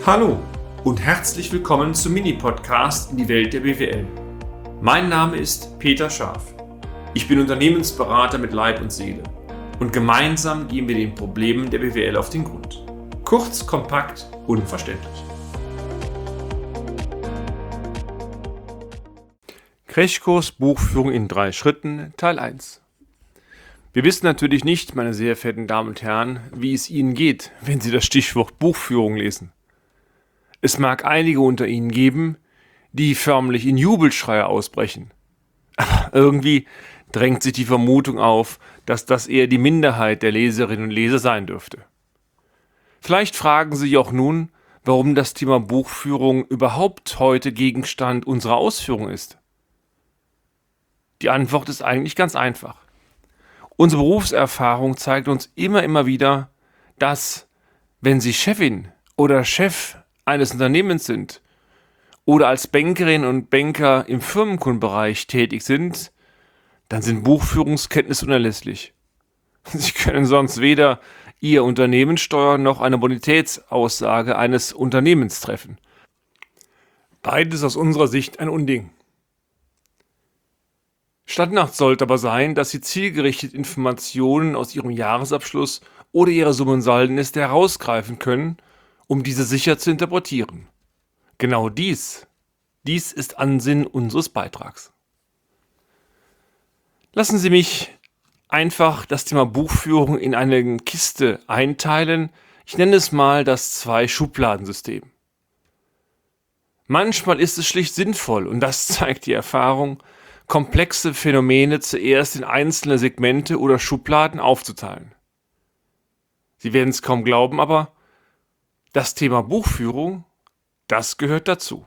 Hallo und herzlich willkommen zum Mini-Podcast in die Welt der BWL. Mein Name ist Peter Scharf. Ich bin Unternehmensberater mit Leib und Seele und gemeinsam gehen wir den Problemen der BWL auf den Grund. Kurz, kompakt, unverständlich. Crashkurs Buchführung in 3 Schritten, Teil 1. Wir wissen natürlich nicht, meine sehr verehrten Damen und Herren, wie es Ihnen geht, wenn Sie das Stichwort Buchführung lesen. Es mag einige unter Ihnen geben, die förmlich in Jubelschreie ausbrechen. Aber irgendwie drängt sich die Vermutung auf, dass das eher die Minderheit der Leserinnen und Leser sein dürfte. Vielleicht fragen Sie sich auch nun, warum das Thema Buchführung überhaupt heute Gegenstand unserer Ausführung ist. Die Antwort ist eigentlich ganz einfach. Unsere Berufserfahrung zeigt uns immer wieder, dass, wenn Sie Chefin oder Chef eines Unternehmens sind oder als Bankerin und Banker im Firmenkundenbereich tätig sind, dann sind Buchführungskenntnisse unerlässlich. Sie können sonst weder Ihr Unternehmen steuern noch eine Bonitätsaussage eines Unternehmens treffen. Beides aus unserer Sicht ein Unding. Standard sollte aber sein, dass Sie zielgerichtet Informationen aus Ihrem Jahresabschluss oder Ihrer Summensaldenliste herausgreifen können, um diese sicher zu interpretieren. Genau dies ist Ansinn unseres Beitrags. Lassen Sie mich einfach das Thema Buchführung in eine Kiste einteilen. Ich nenne es mal das 2-Schubladensystem. Manchmal ist es schlicht sinnvoll, und das zeigt die Erfahrung, komplexe Phänomene zuerst in einzelne Segmente oder Schubladen aufzuteilen. Sie werden es kaum glauben, aber das Thema Buchführung, das gehört dazu.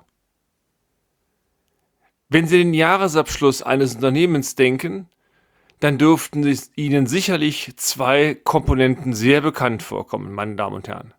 Wenn Sie den Jahresabschluss eines Unternehmens denken, dann dürften Ihnen sicherlich 2 Komponenten sehr bekannt vorkommen, meine Damen und Herren.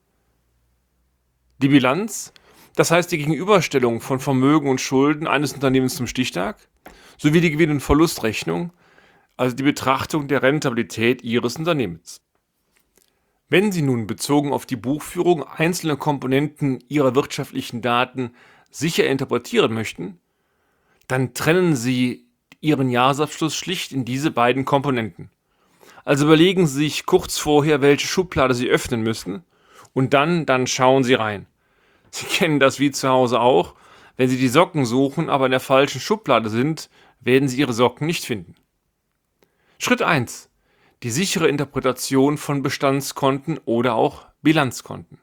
Die Bilanz, das heißt die Gegenüberstellung von Vermögen und Schulden eines Unternehmens zum Stichtag, sowie die Gewinn- und Verlustrechnung, also die Betrachtung der Rentabilität Ihres Unternehmens. Wenn Sie nun bezogen auf die Buchführung einzelne Komponenten Ihrer wirtschaftlichen Daten sicher interpretieren möchten, dann trennen Sie Ihren Jahresabschluss schlicht in diese beiden Komponenten. Also überlegen Sie sich kurz vorher, welche Schublade Sie öffnen müssen, und dann schauen Sie rein. Sie kennen das wie zu Hause auch. Wenn Sie die Socken suchen, aber in der falschen Schublade sind, werden Sie Ihre Socken nicht finden. Schritt 1. Die sichere Interpretation von Bestandskonten oder auch Bilanzkonten.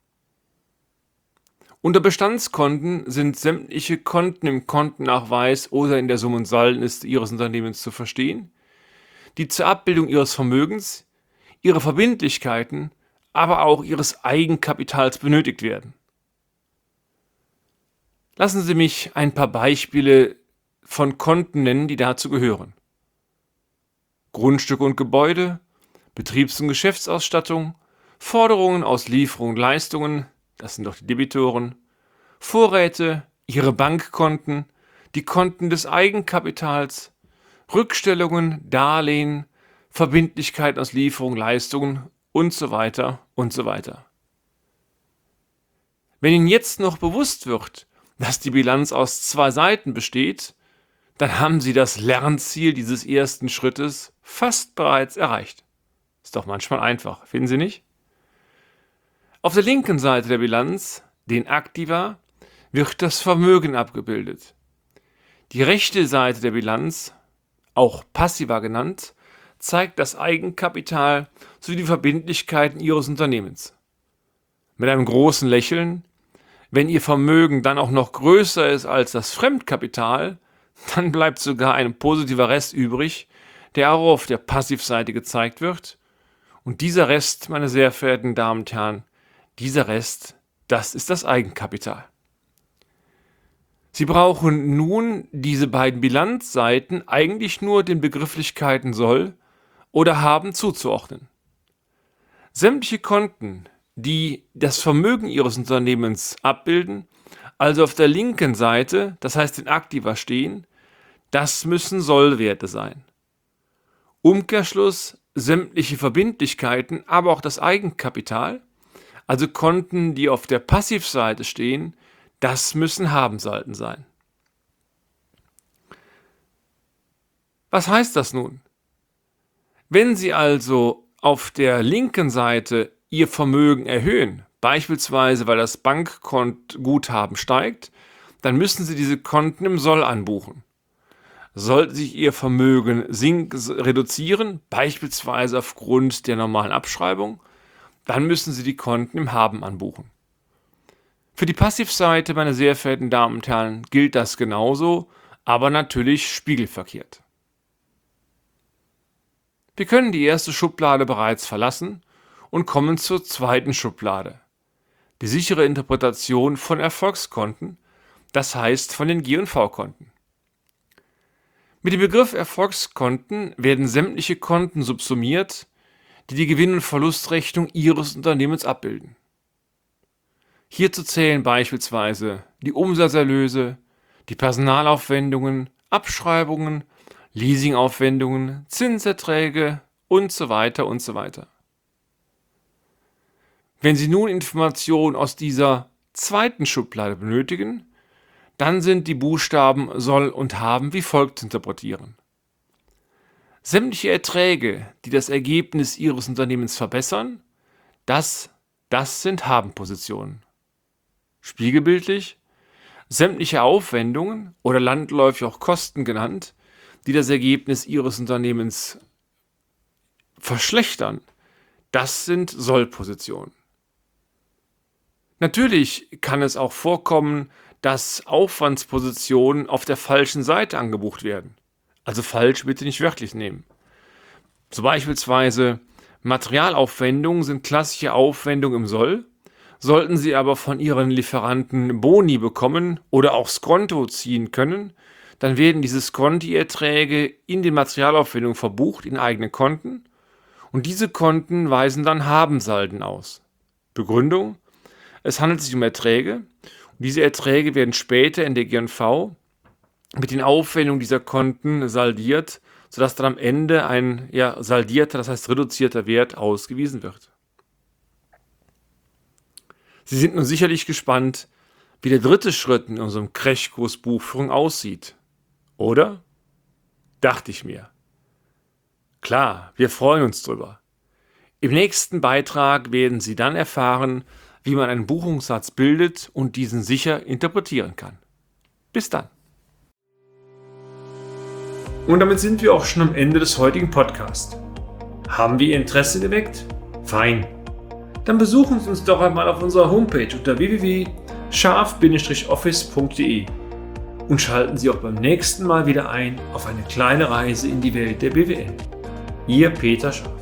Unter Bestandskonten sind sämtliche Konten im Kontennachweis oder in der Summensaldenliste Ihres Unternehmens zu verstehen, die zur Abbildung Ihres Vermögens, Ihrer Verbindlichkeiten, aber auch Ihres Eigenkapitals benötigt werden. Lassen Sie mich ein paar Beispiele von Konten nennen, die dazu gehören. Grundstücke und Gebäude, Betriebs- und Geschäftsausstattung, Forderungen aus Lieferungen und Leistungen, das sind doch die Debitoren, Vorräte, Ihre Bankkonten, die Konten des Eigenkapitals, Rückstellungen, Darlehen, Verbindlichkeiten aus Lieferungen, Leistungen und so weiter und so weiter. Wenn Ihnen jetzt noch bewusst wird, dass die Bilanz aus 2 Seiten besteht, dann haben Sie das Lernziel dieses ersten Schrittes fast bereits erreicht. Ist doch manchmal einfach, finden Sie nicht? Auf der linken Seite der Bilanz, den Aktiva, wird das Vermögen abgebildet. Die rechte Seite der Bilanz, auch Passiva genannt, zeigt das Eigenkapital sowie die Verbindlichkeiten Ihres Unternehmens. Mit einem großen Lächeln, wenn Ihr Vermögen dann auch noch größer ist als das Fremdkapital, dann bleibt sogar ein positiver Rest übrig, der auch auf der Passivseite gezeigt wird. Und dieser Rest, meine sehr verehrten Damen und Herren, dieser Rest, das ist das Eigenkapital. Sie brauchen nun diese beiden Bilanzseiten eigentlich nur den Begrifflichkeiten soll oder haben zuzuordnen. Sämtliche Konten, die das Vermögen Ihres Unternehmens abbilden, also auf der linken Seite, das heißt in Aktiva stehen, das müssen Sollwerte sein. Umkehrschluss, sämtliche Verbindlichkeiten, aber auch das Eigenkapital, Also Konten, die auf der Passivseite stehen, das müssen Habenseiten sein. Was heißt das nun? Wenn Sie also auf der linken Seite Ihr Vermögen erhöhen, beispielsweise weil das Bankguthaben steigt, dann müssen Sie diese Konten im Soll anbuchen. Sollte sich Ihr Vermögen reduzieren, beispielsweise aufgrund der normalen Abschreibung, dann müssen Sie die Konten im Haben anbuchen. Für die Passivseite, meine sehr verehrten Damen und Herren, gilt das genauso, aber natürlich spiegelverkehrt. Wir können die erste Schublade bereits verlassen und kommen zur zweiten Schublade. Die sichere Interpretation von Erfolgskonten, das heißt von den G&V-Konten. Mit dem Begriff Erfolgskonten werden sämtliche Konten subsumiert, die die Gewinn- und Verlustrechnung Ihres Unternehmens abbilden. Hierzu zählen beispielsweise die Umsatzerlöse, die Personalaufwendungen, Abschreibungen, Leasingaufwendungen, Zinserträge und so weiter und so weiter. Wenn Sie nun Informationen aus dieser zweiten Schublade benötigen, dann sind die Buchstaben soll und haben wie folgt zu interpretieren. Sämtliche Erträge, die das Ergebnis Ihres Unternehmens verbessern, das sind Haben-Positionen. Spiegelbildlich, sämtliche Aufwendungen oder landläufig auch Kosten genannt, die das Ergebnis Ihres Unternehmens verschlechtern, das sind Soll-Positionen. Natürlich kann es auch vorkommen, dass Aufwandspositionen auf der falschen Seite angebucht werden. Also falsch bitte nicht wörtlich nehmen. So beispielsweise Materialaufwendungen sind klassische Aufwendungen im Soll. Sollten Sie aber von Ihren Lieferanten Boni bekommen oder auch Skonto ziehen können, dann werden diese Skonti-Erträge in den Materialaufwendungen verbucht in eigene Konten und diese Konten weisen dann Habensalden aus. Begründung: Es handelt sich um Erträge und diese Erträge werden später in der G&V mit den Aufwendungen dieser Konten saldiert, sodass dann am Ende ein saldierter, das heißt reduzierter Wert ausgewiesen wird. Sie sind nun sicherlich gespannt, wie der dritte Schritt in unserem Crashkurs Buchführung aussieht. Oder? Dachte ich mir. Klar, wir freuen uns drüber. Im nächsten Beitrag werden Sie dann erfahren, wie man einen Buchungssatz bildet und diesen sicher interpretieren kann. Bis dann. Und damit sind wir auch schon am Ende des heutigen Podcasts. Haben wir Ihr Interesse geweckt? Fein. Dann besuchen Sie uns doch einmal auf unserer Homepage unter www.scharf-office.de und schalten Sie auch beim nächsten Mal wieder ein auf eine kleine Reise in die Welt der BWL. Ihr Peter Scharf.